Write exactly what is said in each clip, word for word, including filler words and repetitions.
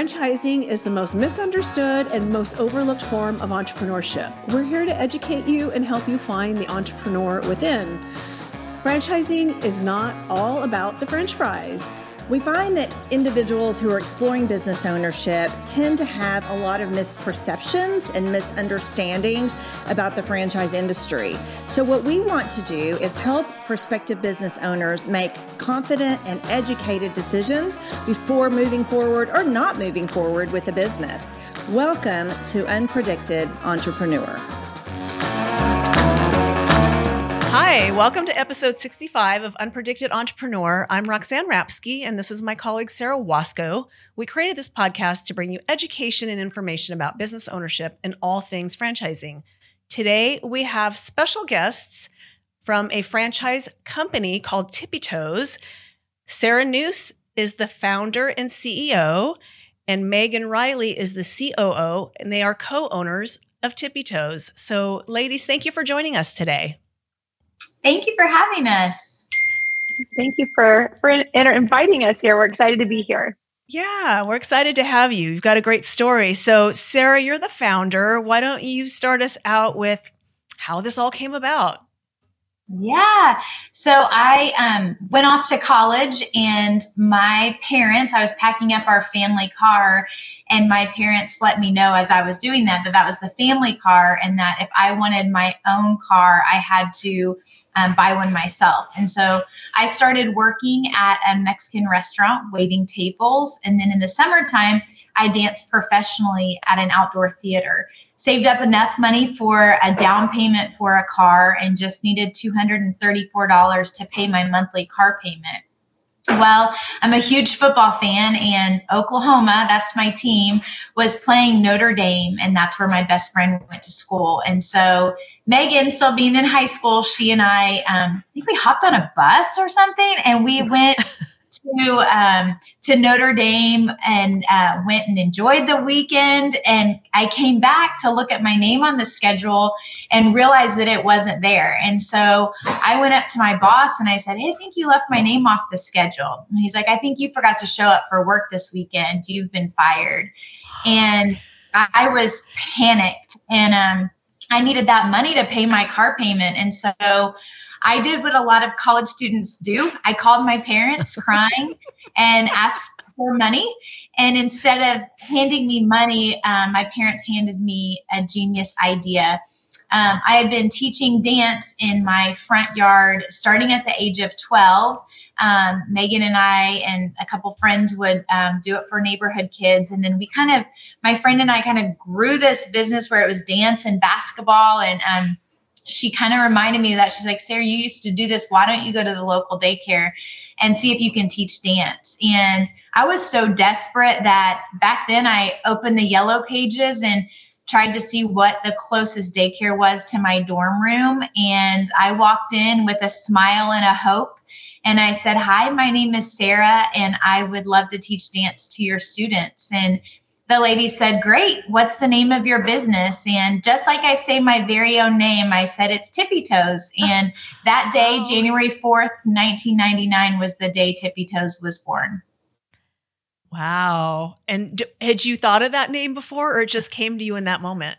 Franchising is the most misunderstood and most overlooked form of entrepreneurship. We're here to educate you and help you find the entrepreneur within. Franchising is not all about the French fries. We find that individuals who are exploring business ownership tend to have a lot of misperceptions and misunderstandings about the franchise industry. So what we want to do is help prospective business owners make confident and educated decisions before moving forward or not moving forward with the business. Welcome to Unpredicted Entrepreneur. Hi, welcome to episode sixty-five of Unpredicted Entrepreneur. I'm Roxanne Rapsky, and this is my colleague Sarah Wasco. We created this podcast to bring you education and information about business ownership and all things franchising. Today, we have special guests from a franchise company called Tippy Toes. Sarah Noose is the founder and C E O, and Megan Riley is the C O O, and they are co-owners of Tippy Toes. So, ladies, thank you for joining us today. Thank you for having us. Thank you for, for inviting us here. We're excited to be here. Yeah, we're excited to have you. You've got a great story. So, Sarah, you're the founder. Why don't you start us out with how this all came about? Yeah. So I um, went off to college, and my parents, I was packing up our family car, and my parents let me know as I was doing that, that that was the family car, and that if I wanted my own car, I had to um, buy one myself. And so I started working at a Mexican restaurant, waiting tables. And then in the summertime, I danced professionally at an outdoor theater. Saved up enough money for a down payment for a car and just needed two hundred thirty-four dollars to pay my monthly car payment. Well, I'm a huge football fan, and Oklahoma, that's my team, was playing Notre Dame, and that's where my best friend went to school. And so Megan, still being in high school, she and I, um, I think we hopped on a bus or something, and we went to um, to Notre Dame and uh, went and enjoyed the weekend. And I came back to look at my name on the schedule and realized that it wasn't there. And so I went up to my boss and I said, "Hey, I think you left my name off the schedule." And he's like, "I think you forgot to show up for work this weekend. You've been fired." And I was panicked, and um, I needed that money to pay my car payment. And so I did what a lot of college students do. I called my parents crying and asked for money. And instead of handing me money, um, my parents handed me a genius idea. Um, I had been teaching dance in my front yard starting at the age of twelve. Um, Megan and I and a couple friends would um, do it for neighborhood kids. And then we kind of, my friend and I kind of grew this business where it was dance and basketball. And um, she kind of reminded me of that. She's like, "Sarah, you used to do this. Why don't you go to the local daycare and see if you can teach dance?" And I was so desperate that back then I opened the Yellow Pages and tried to see what the closest daycare was to my dorm room. And I walked in with a smile and a hope. And I said, "Hi, my name is Sarah, and I would love to teach dance to your students." And the lady said, "Great. What's the name of your business?" And just like I say my very own name, I said, "It's Tippy Toes." And that day, January fourth, nineteen ninety-nine, was the day Tippy Toes was born. Wow. And d- had you thought of that name before, or it just came to you in that moment?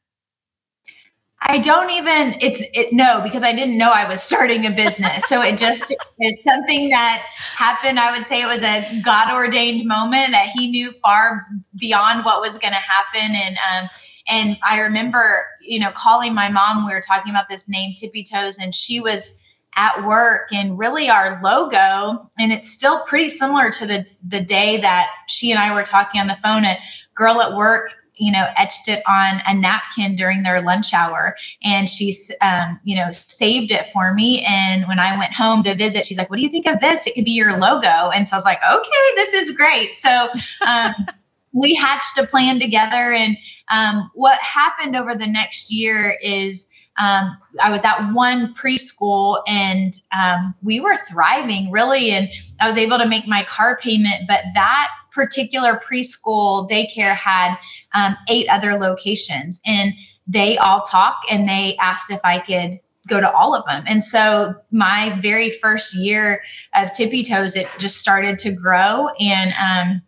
I don't even, it's, it, no, because I didn't know I was starting a business. So it just is something that happened. I would say it was a God ordained moment that he knew far beyond what was going to happen. And, um, and I remember, you know, calling my mom, we were talking about this name Tippy Toes, and she was at work, and really our logo, and it's still pretty similar to the, the day that she and I were talking on the phone. A girl at work, you know, etched it on a napkin during their lunch hour. And she's, um, you know, saved it for me. And when I went home to visit, she's like, "What do you think of this? It could be your logo." And so I was like, "Okay, this is great." So um, we hatched a plan together. And um, what happened over the next year is um, I was at one preschool, and um, we were thriving really. And I was able to make my car payment, but that particular preschool daycare had um, eight other locations, and they all talk, and they asked if I could go to all of them. And so my very first year of Tippy Toes, it just started to grow. And um,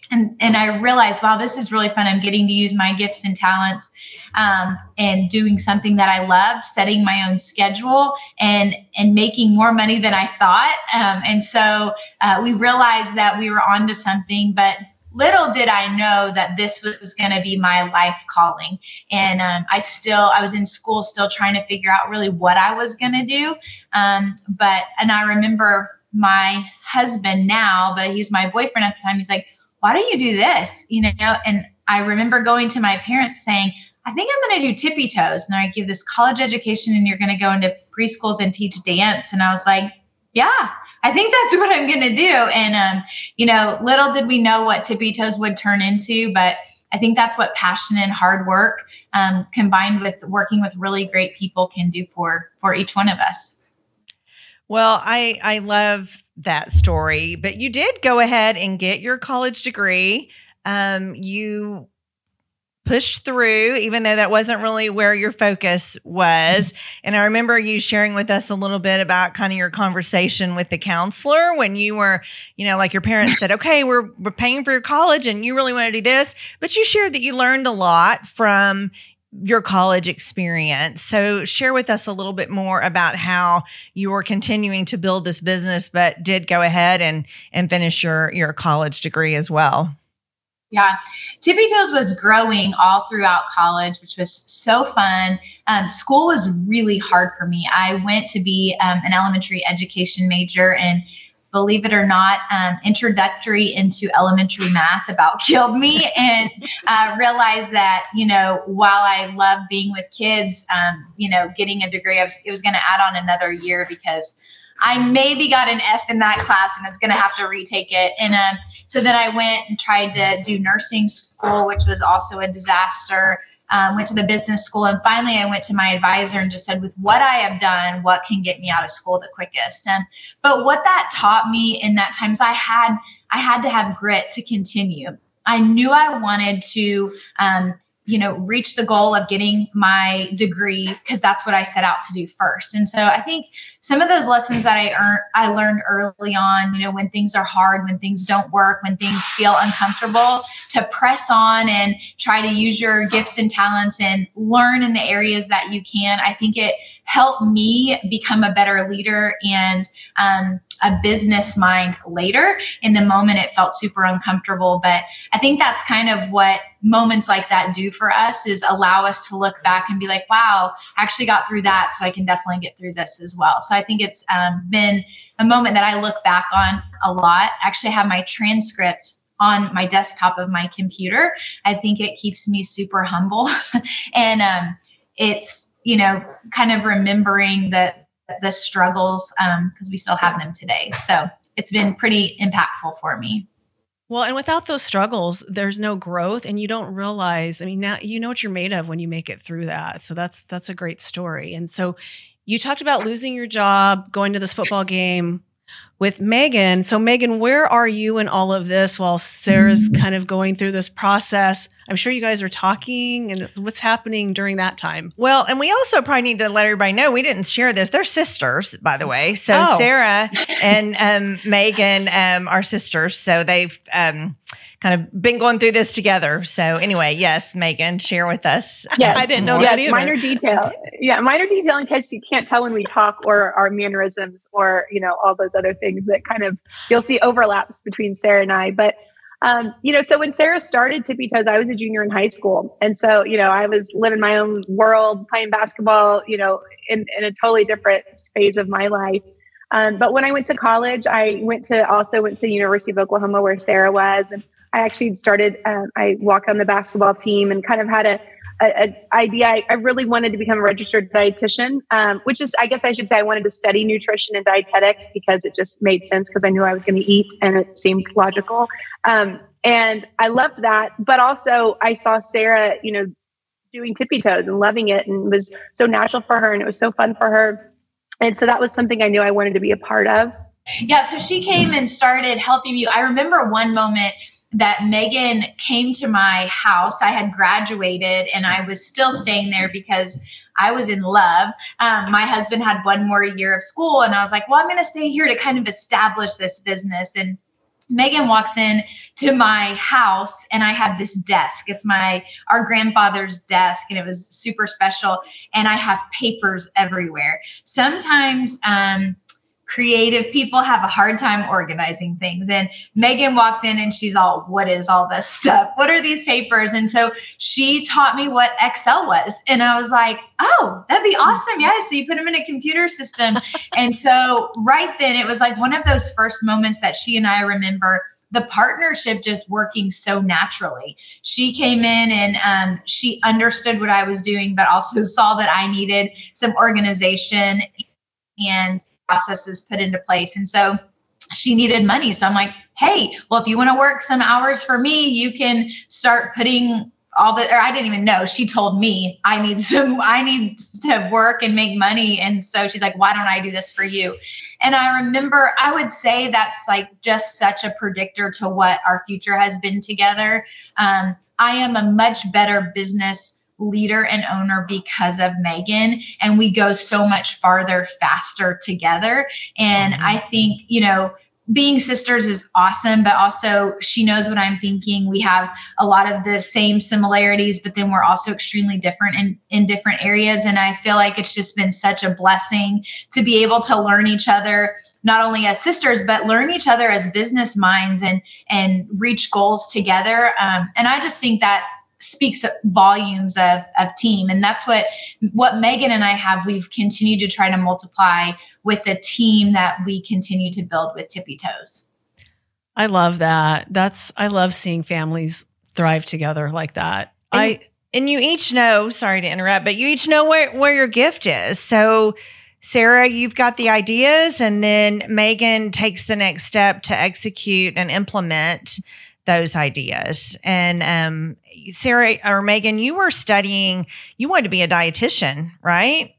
And, and I realized, wow, this is really fun. I'm getting to use my gifts and talents um, and doing something that I loved, setting my own schedule and, and making more money than I thought. Um, and so uh, we realized that we were onto something, but little did I know that this was going to be my life calling. And um, I still, I was in school still trying to figure out really what I was going to do. Um, but, and I remember my husband now, but he's my boyfriend at the time. He's like, why don't you do this? You know, and I remember going to my parents saying, I think I'm going to do Tippy Toes. And I give this college education and you're going to go into preschools and teach dance. And I was like, yeah, I think that's what I'm going to do. And, um, you know, little did we know what Tippy Toes would turn into, but I think that's what passion and hard work um, combined with working with really great people can do for, for each one of us. Well, I, I love that story, but you did go ahead and get your college degree. Um, you pushed through, even though that wasn't really where your focus was. And I remember you sharing with us a little bit about kind of your conversation with the counselor when you were, you know, like your parents said, okay, we're, we're paying for your college and you really want to do this. But you shared that you learned a lot from your college experience. So share with us a little bit more about how you were continuing to build this business, but did go ahead and, and finish your, your college degree as well. Yeah. Tippy Toes was growing all throughout college, which was so fun. Um, school was really hard for me. I went to be um, an elementary education major, and believe it or not, um, introductory into elementary math about killed me, and uh, realized that, you know, while I love being with kids, um, you know, getting a degree, I was, it was going to add on another year because I maybe got an F in that class and it's going to have to retake it. And um, so then I went and tried to do nursing school, which was also a disaster. Um, went to the business school. And finally, I went to my advisor and just said, with what I have done, what can get me out of school the quickest? Um, but what that taught me in that time is I had, I had to have grit to continue. I knew I wanted to, um, you know, reach the goal of getting my degree because that's what I set out to do first. And so I think some of those lessons that I earned, I learned early on, you know, when things are hard, when things don't work, when things feel uncomfortable, to press on and try to use your gifts and talents and learn in the areas that you can. I think it helped me become a better leader and um, a business mind later. In the moment, it felt super uncomfortable, but I think that's kind of what moments like that do for us, is allow us to look back and be like, wow, I actually got through that, so I can definitely get through this as well. So I think it's um, been a moment that I look back on a lot. I actually have my transcript on my desktop of my computer. I think it keeps me super humble. and um, it's, you know, kind of remembering the, the struggles um, because we still have them today. So it's been pretty impactful for me. Well, and without those struggles, there's no growth, and you don't realize, I mean, now you know what you're made of when you make it through that. So that's, that's a great story. And so you talked about losing your job, going to this football game with Megan. So Megan, where are you in all of this while Sarah's kind of going through this process? I'm sure you guys are talking, and what's happening during that time? Well, and we also probably need to let everybody know we didn't share this. They're sisters, by the way. So oh. Sarah and um, Megan um, are sisters. So they've um, kind of been going through this together. So anyway, yes, Megan, share with us. Yes. I didn't know yes, that either. Minor detail. Yeah, minor detail in case you can't tell when we talk, or our mannerisms, or, you know, all those other things that kind of, you'll see overlaps between Sarah and I. But Um, you know, so when Sarah started Tippy Toes, I was a junior in high school. And so, you know, I was living my own world, playing basketball, you know, in, in a totally different phase of my life. Um, but when I went to college, I went to also went to the University of Oklahoma where Sarah was. And I actually started, um, I walked on the basketball team and kind of had a, a, a idea. I, I really wanted to become a registered dietitian, um, which is, I guess I should say I wanted to study nutrition and dietetics because it just made sense because I knew I was going to eat and it seemed logical. Um, and I loved that. But also I saw Sarah, you know, doing Tippy Toes and loving it, and it was so natural for her and it was so fun for her. And so that was something I knew I wanted to be a part of. Yeah. So she came and started helping me. I remember one moment that Megan came to my house. I had graduated and I was still staying there because I was in love. Um, my husband had one more year of school and I was like, well, I'm going to stay here to kind of establish this business. And Megan walks in to my house and I have this desk. It's my, our grandfather's desk, and it was super special. And I have papers everywhere. Sometimes, um, creative people have a hard time organizing things. And Megan walked in and she's all, what is all this stuff? What are these papers? And so she taught me what Excel was. And I was like, oh, that'd be awesome. Yeah. So you put them in a computer system. And so right then it was like one of those first moments that she and I remember the partnership just working so naturally. She came in and um, she understood what I was doing, but also saw that I needed some organization and processes put into place. And so she needed money. So I'm like, hey, well, if you want to work some hours for me, you can start putting all the, or I didn't even know. She told me I need some, I need to work and make money. And so she's like, why don't I do this for you? And I remember, I would say that's like just such a predictor to what our future has been together. Um, I am a much better business leader and owner because of Megan, and we go so much farther faster together. And I think, you know, being sisters is awesome, but also she knows what I'm thinking. We have a lot of the same similarities, but then we're also extremely different in, in different areas. And I feel like it's just been such a blessing to be able to learn each other, not only as sisters, but learn each other as business minds and, and reach goals together. Um, and I just think that speaks volumes of, of team. And that's what, what Megan and I have, we've continued to try to multiply with the team that we continue to build with Tippy Toes. I love that. That's, I love seeing families thrive together like that. And, I, and you each know, sorry to interrupt, but you each know where, where your gift is. So Sarah, you've got the ideas, and then Megan takes the next step to execute and implement those ideas. And um, Sarah or Megan, you were studying, you wanted to be a dietitian, right?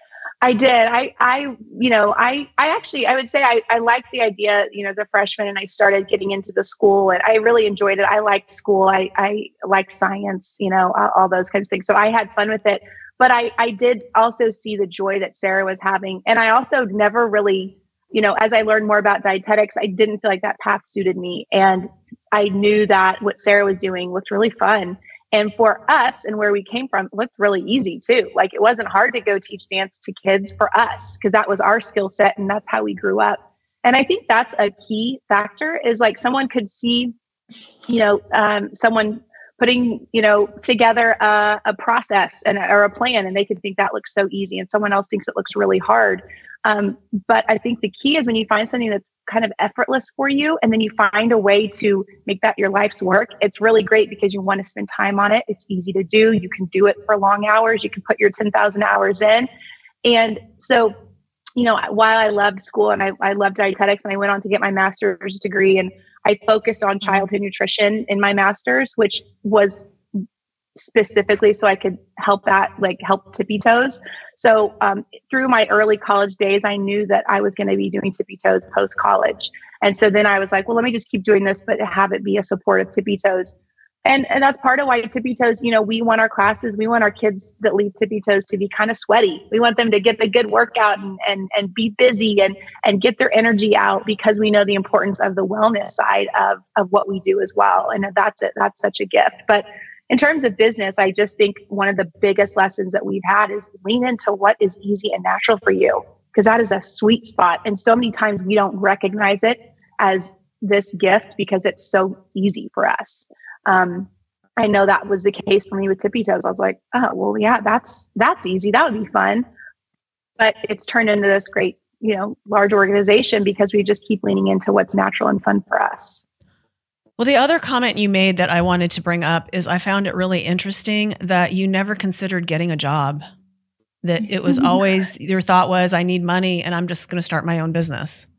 I did. I, I, you know, I, I actually, I would say I, I liked the idea, you know, as a freshman, and I started getting into the school, and I really enjoyed it. I liked school. I, I liked science, you know, all, all those kinds of things. So I had fun with it, but I, I did also see the joy that Sarah was having. And I also never really, you know, as I learned more about dietetics, I didn't feel like that path suited me. And I knew that what Sarah was doing looked really fun. And for us and where we came from, it looked really easy too. Like it wasn't hard to go teach dance to kids for us, because that was our skill set and that's how we grew up. And I think that's a key factor, is like someone could see, you know, um, someone putting, you know, together a, a process and or a plan, and they could think that looks so easy, and someone else thinks it looks really hard. Um, but I think the key is when you find something that's kind of effortless for you, and then you find a way to make that your life's work, it's really great because you want to spend time on it. It's easy to do. You can do it for long hours. You can put your ten thousand hours in. And so, you know, while I loved school and I, I loved dietetics, and I went on to get my master's degree, and I focused on childhood nutrition in my master's, which was specifically so I could help that, like help Tippy Toes. So um, through my early college days, I knew that I was going to be doing Tippy Toes post-college. And so then I was like, well, let me just keep doing this, but have it be a support of Tippy Toes. And and that's part of why Tippy Toes, you know, we want our classes, we want our kids that leave Tippy Toes to be kind of sweaty. We want them to get the good workout and and and be busy and and get their energy out, because we know the importance of the wellness side of of what we do as well. And that's it. That's such a gift. But in terms of business, I just think one of the biggest lessons that we've had is lean into what is easy and natural for you, because that is a sweet spot. And so many times we don't recognize it as this gift because it's so easy for us. Um, I know that was the case for me with Tippy Toes. I was like, oh, well, yeah, that's, that's easy. That would be fun. But it's turned into this great, you know, large organization because we just keep leaning into what's natural and fun for us. Well, the other comment you made that I wanted to bring up is I found it really interesting that you never considered getting a job, that it was always, your thought was, I need money and I'm just going to start my own business.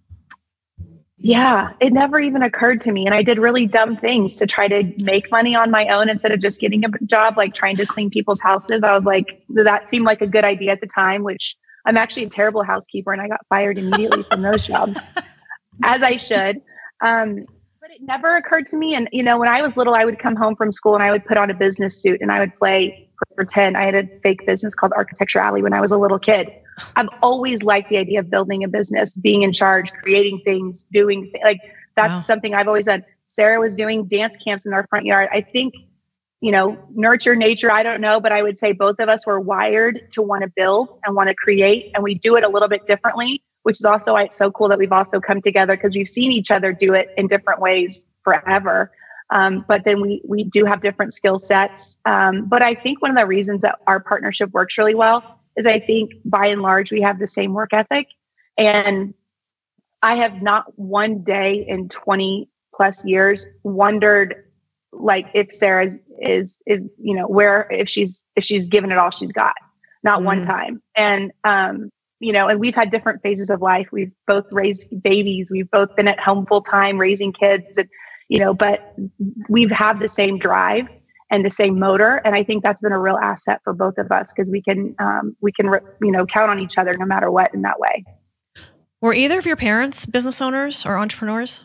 Yeah, it never even occurred to me. And I did really dumb things to try to make money on my own instead of just getting a job, like trying to clean people's houses. I was like, that seemed like a good idea at the time, which I'm actually a terrible housekeeper and I got fired immediately from those jobs, as I should. Um, But it never occurred to me. And, you know, when I was little, I would come home from school and I would put on a business suit and I would play pretend. I had a fake business called Architecture Alley when I was a little kid. I've always liked the idea of building a business, being in charge, creating things, doing th- like That's Wow. something I've always said. Sarah was doing dance camps in our front yard. I think, you know, nurture, nature, I don't know, but I would say both of us were wired to want to build and want to create, and we do it a little bit differently, which is also why it's so cool that we've also come together, because we've seen each other do it in different ways forever. Um, but then we we do have different skill sets. Um, but I think one of the reasons that our partnership works really well is I think by and large, we have the same work ethic. And I have not one day in twenty plus years wondered like if Sarah's is, is, you know, where, if she's, if she's given it all she's got, not mm-hmm. one time. And, um, you know, and we've had different phases of life. We've both raised babies. We've both been at home full time raising kids, and, you know, but we've had the same drive and the same motor. And I think that's been a real asset for both of us, because we can, um, we can, you know, count on each other no matter what in that way. Were either of your parents business owners or entrepreneurs?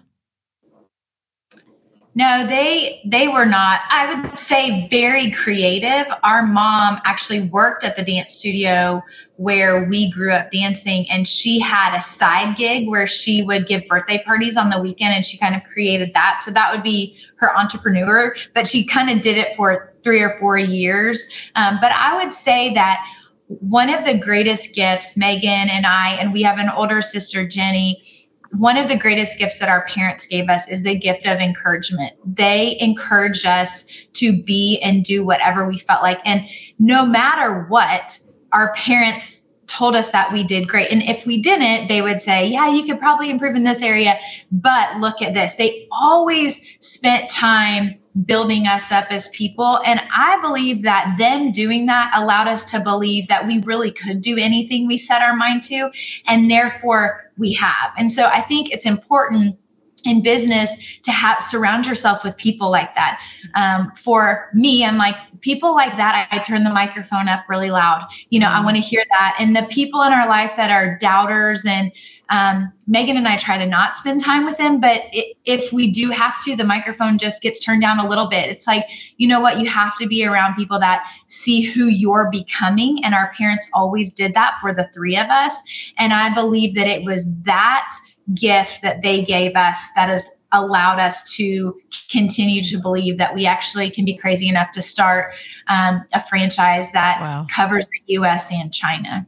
No, they they were not. I would say very creative. Our mom actually worked at the dance studio where we grew up dancing, and she had a side gig where she would give birthday parties on the weekend, and she kind of created that. So that would be her entrepreneur, but she kind of did it for three or four years. Um, but I would say that one of the greatest gifts, Megan and I, and we have an older sister, Jenny, one of the greatest gifts that our parents gave us is the gift of encouragement. They encouraged us to be and do whatever we felt like. And no matter what, our parents told us that we did great. And if we didn't, they would say, yeah, you could probably improve in this area, but look at this. They always spent time building us up as people. And I believe that them doing that allowed us to believe that we really could do anything we set our mind to, and therefore we have. And so I think it's important in business to have surround yourself with people like that. Um, for me, I'm like, people like that, I, I turn the microphone up really loud. You know, I want to hear that. And the people in our life that are doubters, and um, Megan and I try to not spend time with them, but it, if we do have to, the microphone just gets turned down a little bit. It's like, you know what, you have to be around people that see who you're becoming. And our parents always did that for the three of us. And I believe that it was that gift that they gave us that has allowed us to continue to believe that we actually can be crazy enough to start um, a franchise that Wow. covers the U S and China.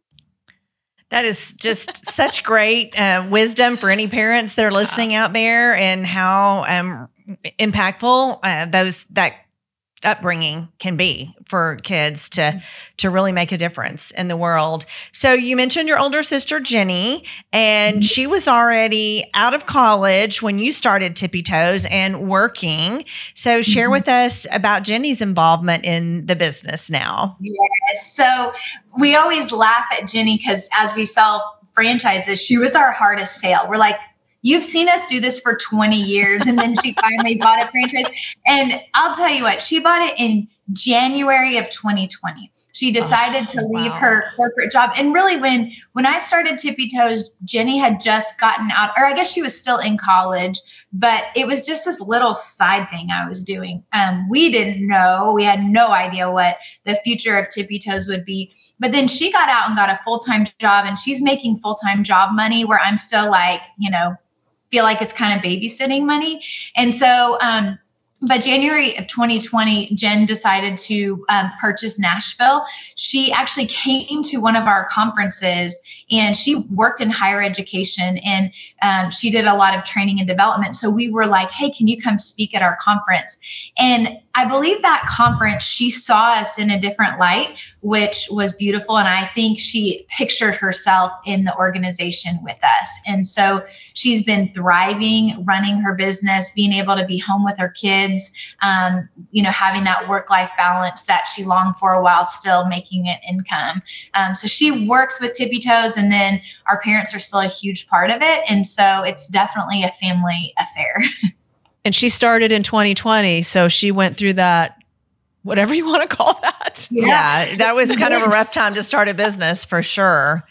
That is just such great uh, wisdom for any parents that are listening out there, and how um, impactful uh, those that upbringing can be for kids to to really make a difference in the world. So you mentioned your older sister, Jenny, and she was already out of college when you started Tippy Toes and working. So share with us about Jenny's involvement in the business now. Yes. So we always laugh at Jenny because as we sell franchises, she was our hardest sale. We're like, you've seen us do this for twenty years. And then she finally bought a franchise. And I'll tell you what, she bought it in January of twenty twenty. She decided to leave wow. her corporate job. And really when, when I started Tippy Toes, Jenny had just gotten out, or I guess she was still in college, but it was just this little side thing I was doing. Um, we didn't know, we had no idea what the future of Tippy Toes would be. But then she got out and got a full-time job, and she's making full-time job money where I'm still like, you know, feel like it's kind of babysitting money. And so, um, by January of twenty twenty, Jen decided to um, purchase Nashville. She actually came to one of our conferences, and she worked in higher education, and um, she did a lot of training and development. So we were like, hey, can you come speak at our conference? And I believe that conference, she saw us in a different light, which was beautiful. And I think she pictured herself in the organization with us. And so she's been thriving, running her business, being able to be home with her kids, um, you know, having that work-life balance that she longed for while still making an income. Um, so she works with Tippy Toes, and then our parents are still a huge part of it. And so it's definitely a family affair. And she started in twenty twenty, so she went through that, whatever you want to call that. Yeah, yeah that was kind of a rough time to start a business for sure.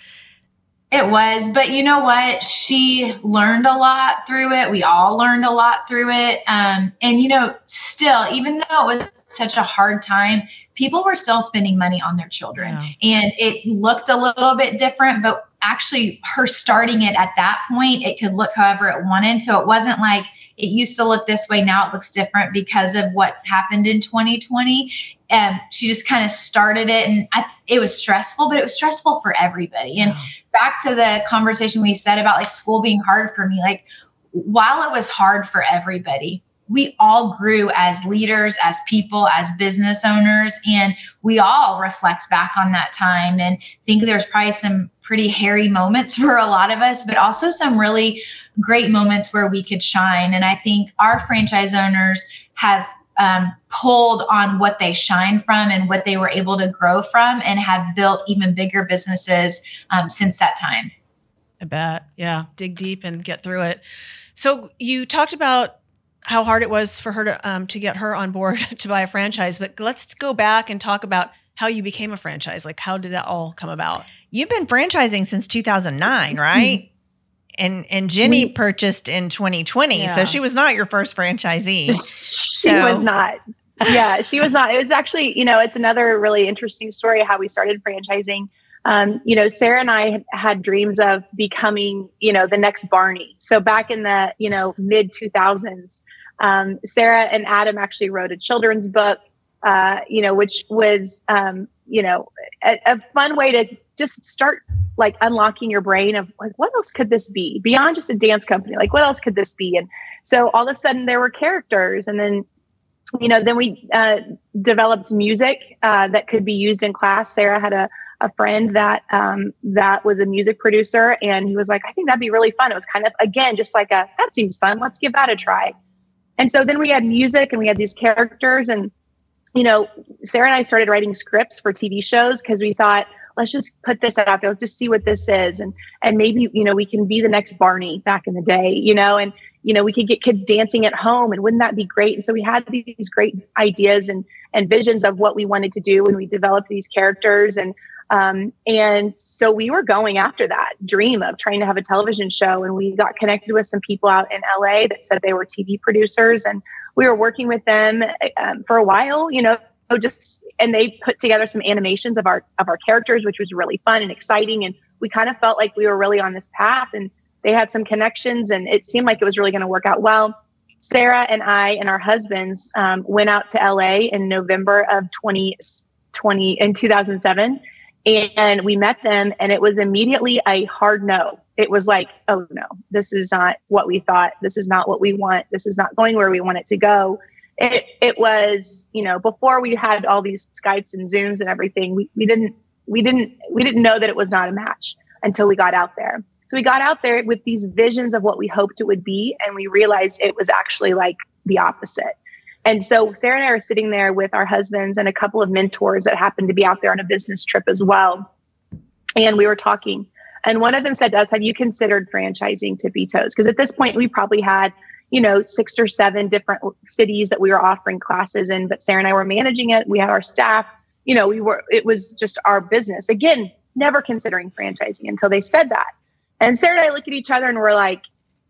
It was, but you know what? She learned a lot through it. We all learned a lot through it. Um, and, you know, still, even though it was such a hard time, people were still spending money on their children. Yeah. And it looked a little bit different, but actually her starting it at that point, it could look however it wanted. So it wasn't like it used to look this way, now it looks different because of what happened in twenty twenty. And she just kind of started it, and I, it was stressful, but it was stressful for everybody. And back to the conversation we said about like school being hard for me, like while it was hard for everybody, we all grew as leaders, as people, as business owners, and we all reflect back on that time and think there's probably some pretty hairy moments for a lot of us, but also some really great moments where we could shine. And I think our franchise owners have um, pulled on what they shine from and what they were able to grow from, and have built even bigger businesses um, since that time. I bet. Yeah. Dig deep and get through it. So you talked about how hard it was for her to um, to get her on board to buy a franchise, but let's go back and talk about how you became a franchise. Like, how did that all come about? You've been franchising since two thousand nine, right? Mm-hmm. And and Jenny we, purchased in twenty twenty, yeah. So she was not your first franchisee. She so. was not. Yeah, she was not. It was actually, you know, it's another really interesting story how we started franchising. Um, you know, Sarah and I had, had dreams of becoming, you know, the next Barney. So back in the, you know, mid two thousands, um, Sarah and Adam actually wrote a children's book, uh, you know, which was, um, you know, a, a fun way to just start like unlocking your brain of like, what else could this be beyond just a dance company? Like, what else could this be? And so all of a sudden there were characters, and then, you know, then we uh, developed music uh, that could be used in class. Sarah had a a friend that um, that was a music producer, and he was like, I think that'd be really fun. It was kind of, again, just like a, that seems fun. Let's give that a try. And so then we had music and we had these characters, and, you know, Sarah and I started writing scripts for T V shows because we thought, let's just put this out there. Let's just see what this is. And, and maybe, you know, we can be the next Barney back in the day, you know, and, you know, we could get kids dancing at home, and wouldn't that be great? And so we had these great ideas and, and visions of what we wanted to do when we developed these characters. And, Um, and so we were going after that dream of trying to have a television show, and we got connected with some people out in L A that said they were T V producers, and we were working with them um, for a while, you know, just, and they put together some animations of our, of our characters, which was really fun and exciting. And we kind of felt like we were really on this path, and they had some connections, and it seemed like it was really going to work out well. Sarah and I and our husbands um, went out to L A in November of twenty twenty in two thousand seven. And we met them, and it was immediately a hard no. It was like, oh no, this is not what we thought. This is not what we want. This is not going where we want it to go. It it was, you know, before we had all these Skypes and Zooms and everything, we, we didn't, we didn't, we didn't know that it was not a match until we got out there. So we got out there with these visions of what we hoped it would be, and we realized it was actually like the opposite. And so Sarah and I are sitting there with our husbands and a couple of mentors that happened to be out there on a business trip as well. And we were talking, and one of them said to us, have you considered franchising Tippy Toes? Because at this point we probably had, you know, six or seven different cities that we were offering classes in, but Sarah and I were managing it. We had our staff, you know, we were, it was just our business. Again, never considering franchising until they said that. And Sarah and I look at each other and we're like,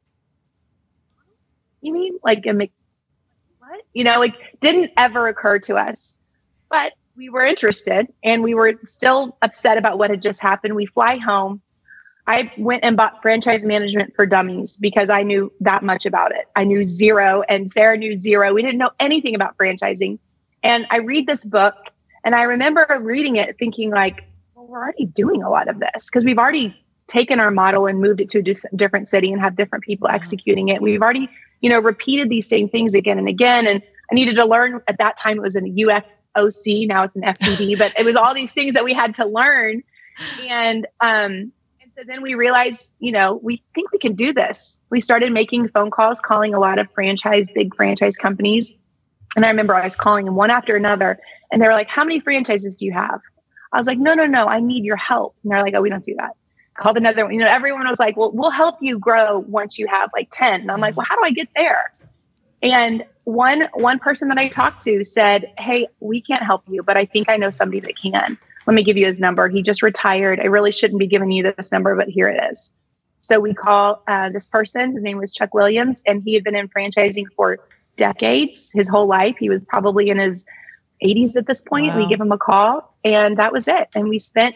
you mean like a Mc What? You know, it didn't ever occur to us, but we were interested, and we were still upset about what had just happened. We fly home. I went and bought Franchise Management for Dummies because I knew that much about it. I knew zero, and Sarah knew zero. We didn't know anything about franchising. And I read this book, and I remember reading it thinking like, well, we're already doing a lot of this because we've already taken our model and moved it to a different city and have different people executing it. We've already, you know, repeated these same things again and again. And I needed to learn, at that time, it was an U F O C. Now it's an F D D, but it was all these things that we had to learn. And, um, and so then we realized, you know, we think we can do this. We started making phone calls, calling a lot of franchise, big franchise companies. And I remember I was calling them one after another, and they were like, how many franchises do you have? I was like, no, no, no, I need your help. And they're like, oh, we don't do that. Called another one. You know, everyone was like, well, we'll help you grow once you have like ten. And I'm like, well, how do I get there? And one, one person that I talked to said, hey, we can't help you, but I think I know somebody that can. Let me give you his number. He just retired. I really shouldn't be giving you this number, but here it is. So we call uh, this person. His name was Chuck Williams, and he had been in franchising for decades, his whole life. He was probably in his eighties at this point. Wow. We give him a call, and that was it. And we spent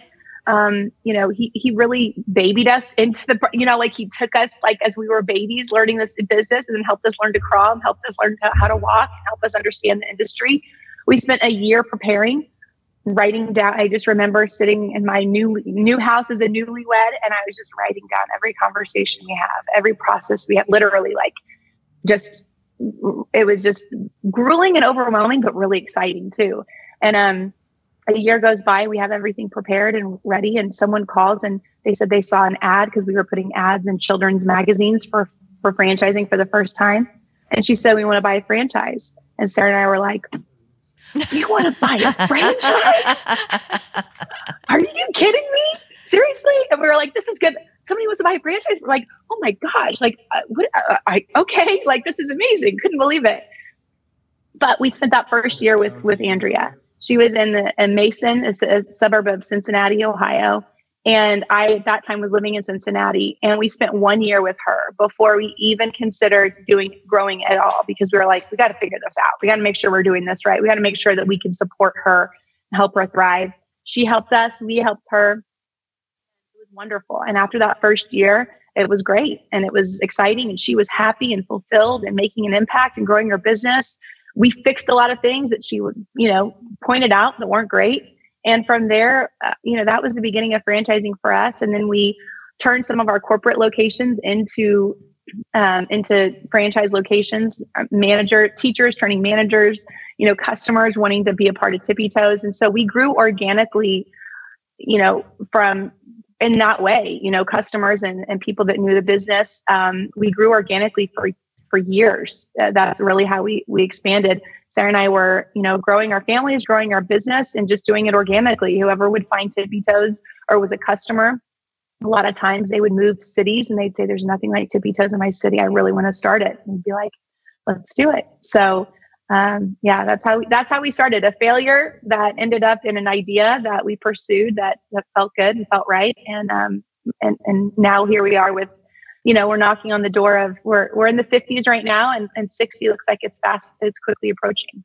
Um, you know, he, he really babied us into the, you know, like he took us like as we were babies learning this business, and then helped us learn to crawl, and helped us learn to, how to walk, and help us understand the industry. We spent a year preparing, writing down. I just remember sitting in my new new house as a newlywed, and I was just writing down every conversation we have, every process we have, literally like just, it was just grueling and overwhelming, but really exciting too. And, um, a year goes by, we have everything prepared and ready, and someone calls and they said they saw an ad because we were putting ads in children's magazines for, for franchising for the first time. And she said, we want to buy a franchise. And Sarah and I were like, you want to buy a franchise? Are you kidding me? Seriously? And we were like, this is good. Somebody wants to buy a franchise. We're like, oh my gosh, like, uh, what, uh, I, okay, like, this is amazing. Couldn't believe it. But we spent that first year with, with Andrea. She was in, the, in Mason, a, a suburb of Cincinnati, Ohio. And I, at that time, was living in Cincinnati. And we spent one year with her before we even considered doing growing at all, because we were like, we got to figure this out. We got to make sure we're doing this right. We got to make sure that we can support her and help her thrive. She helped us. We helped her. It was wonderful. And after that first year, it was great. And it was exciting. And she was happy and fulfilled and making an impact and growing her business. We fixed a lot of things that she would, you know, pointed out that weren't great. And from there, uh, you know, that was the beginning of franchising for us. And then we turned some of our corporate locations into, um, into franchise locations, manager, teachers turning managers, you know, customers wanting to be a part of Tippy Toes. And so we grew organically, you know, from in that way, you know, customers and, and people that knew the business. Um, we grew organically for for years. Uh, that's really how we, we expanded. Sarah and I were, you know, growing our families, growing our business, and just doing it organically. Whoever would find Tippy Toes or was a customer, a lot of times they would move to cities and they'd say, there's nothing like Tippy Toes in my city. I really want to start it. And we'd be like, let's do it. So, um, yeah, that's how, we, that's how we started. A failure that ended up in an idea that we pursued that, that felt good and felt right. And, um, and, and now here we are with, you know, we're knocking on the door of, we're we're in the fifties right now, and, and sixty looks like it's fast, it's quickly approaching.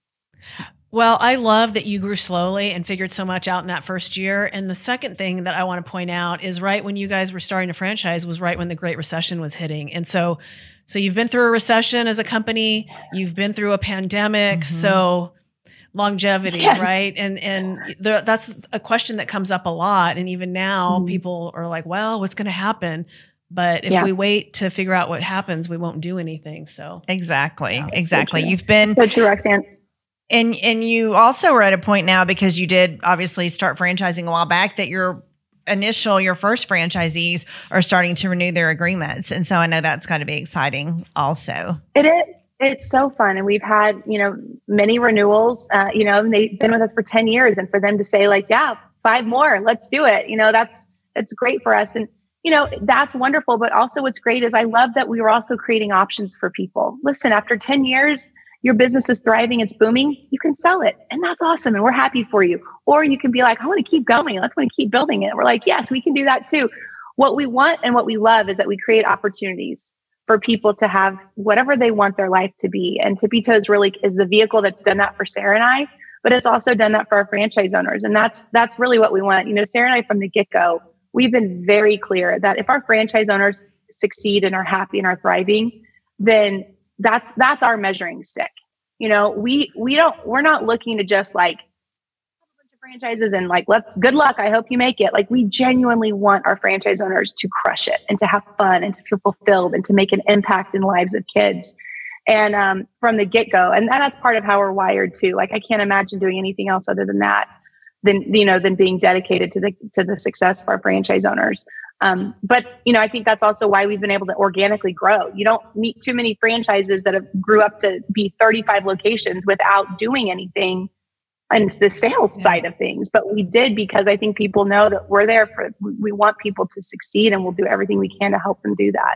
Well, I love that you grew slowly and figured so much out in that first year. And the second thing that I want to point out is right when you guys were starting to franchise was right when the Great Recession was hitting. And so, so you've been through a recession as a company, you've been through a pandemic. Mm-hmm. So longevity, yes. right? And, and there, that's a question that comes up a lot. And even now mm-hmm. people are like, well, what's going to happen? But if yeah. we wait to figure out what happens, we won't do anything. So exactly, yeah, exactly. So You've been so true, Roxanne. And and you also are at a point now, because you did obviously start franchising a while back, that your initial, your first franchisees are starting to renew their agreements, and so I know that's going to be exciting. Also, it is. It's so fun, and we've had you know many renewals. Uh, you know, and they've been with us for ten years, and for them to say like, yeah, five more, let's do it. You know, that's that's great for us. And you know, that's wonderful. But also what's great is I love that we were also creating options for people. Listen, after ten years, your business is thriving, it's booming, you can sell it. And that's awesome. And we're happy for you. Or you can be like, I want to keep going. Let's want to keep building it. We're like, yes, we can do that too. What we want and what we love is that we create opportunities for people to have whatever they want their life to be. And Tippy Toes really is the vehicle that's done that for Sarah and I, but it's also done that for our franchise owners. And that's, that's really what we want. You know, Sarah and I, from the get-go, we've been very clear that if our franchise owners succeed and are happy and are thriving, then that's, that's our measuring stick. You know, we, we don't, we're not looking to just like have a bunch of franchises and like, let's, good luck. I hope you make it. Like, we genuinely want our franchise owners to crush it and to have fun and to feel fulfilled and to make an impact in the lives of kids. And, um, from the get go, and that's part of how we're wired too. Like, I can't imagine doing anything else other than that. Than, you know, than being dedicated to the, to the success of our franchise owners. Um, but, you know, I think that's also why we've been able to organically grow. You don't meet too many franchises that have grew up to be thirty-five locations without doing anything on the sales yeah. side of things. But we did, because I think people know that we're there for, we want people to succeed, and we'll do everything we can to help them do that.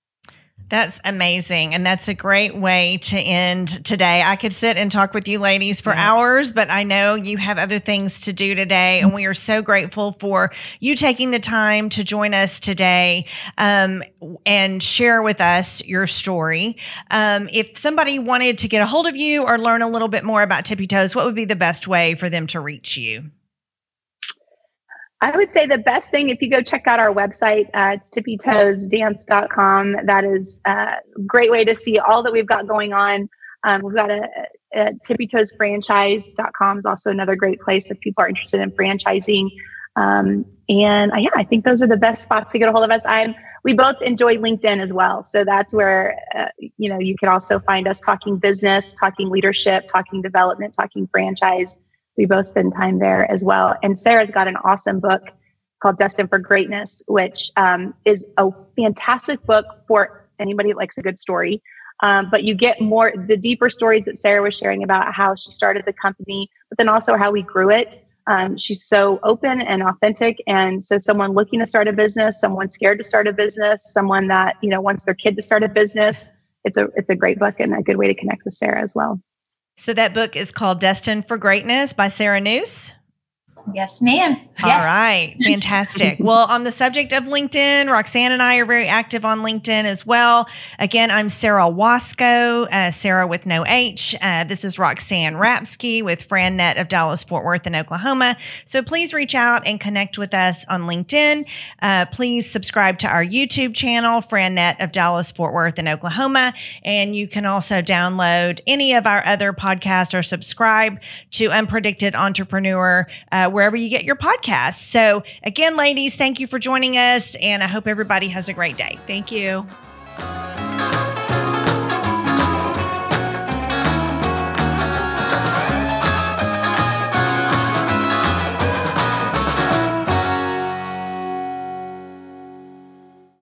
That's amazing. And that's a great way to end today. I could sit and talk with you ladies for yeah. hours, but I know you have other things to do today. And we are so grateful for you taking the time to join us today, um, and share with us your story. Um, if somebody wanted to get a hold of you or learn a little bit more about Tippy Toes, what would be the best way for them to reach you? I would say the best thing, if you go check out our website, uh, it's tippy toes dance dot com. That is a great way to see all that we've got going on. Um, we've got a, a tippy toes franchise dot com is also another great place if people are interested in franchising. Um, and uh, yeah, I think those are the best spots to get a hold of us. I'm, we both enjoy LinkedIn as well. So that's where, uh, you know, you can also find us talking business, talking leadership, talking development, talking franchise. We both spend time there as well. And Sarah's got an awesome book called Destined for Greatness, which um, is a fantastic book for anybody that likes a good story. Um, but you get more, the deeper stories that Sarah was sharing about how she started the company, but then also how we grew it. Um, she's so open and authentic. And so someone looking to start a business, someone scared to start a business, someone that, you know, wants their kid to start a business, it's a, it's a great book and a good way to connect with Sarah as well. So that book is called Destined for Greatness by Sarah Noose. Yes, ma'am. All Yes. right. Fantastic. Well, on the subject of LinkedIn, Roxanne and I are very active on LinkedIn as well. Again, I'm Sarah Wasco, uh, Sarah with no H. Uh, this is Roxanne Rapsky with FranNet of Dallas, Fort Worth, and Oklahoma. So please reach out and connect with us on LinkedIn. Uh, please subscribe to our YouTube channel, FranNet of Dallas, Fort Worth, and Oklahoma. And you can also download any of our other podcasts or subscribe to Unpredicted Entrepreneur, uh, wherever you get your podcasts. So again, ladies, thank you for joining us, and I hope everybody has a great day. Thank you.